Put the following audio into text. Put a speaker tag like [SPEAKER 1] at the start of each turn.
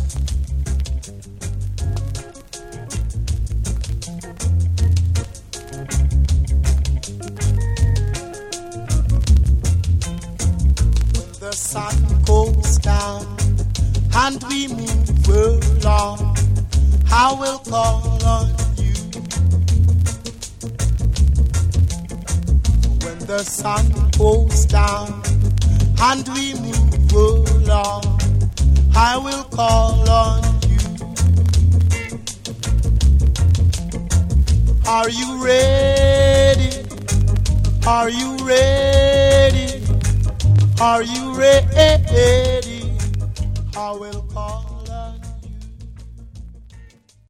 [SPEAKER 1] The sun goes down and we move along, I will call on you. When the sun goes down and we move along, I will call on you. Are you ready? Are you ready? Are you ready? I will call.